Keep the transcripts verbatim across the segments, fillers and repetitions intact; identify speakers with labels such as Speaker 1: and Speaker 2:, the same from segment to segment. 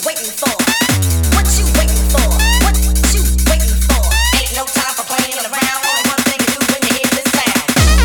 Speaker 1: waiting for? What you waiting for? What you waiting for? Ain't no time for playing around. Only one thing to do when you hear this sound.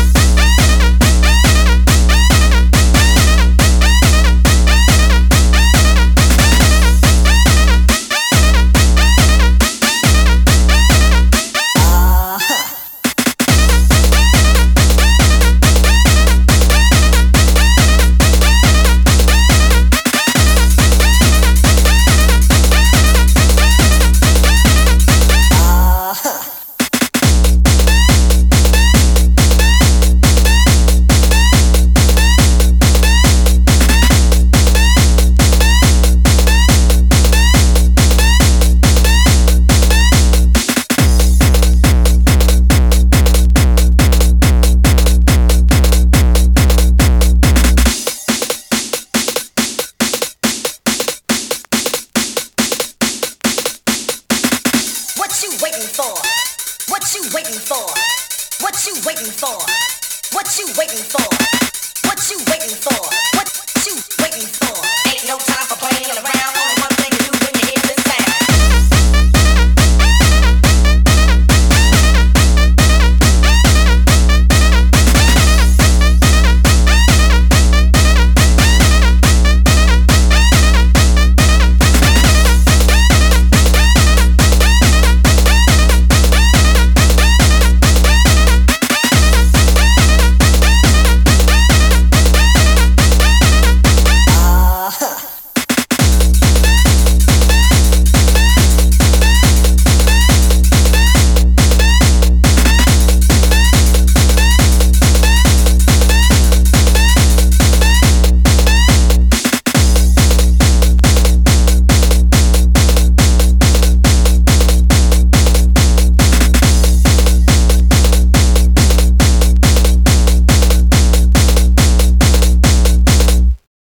Speaker 1: What you waiting for? What you waiting for? What you waiting for? What you waiting for? What you waiting for?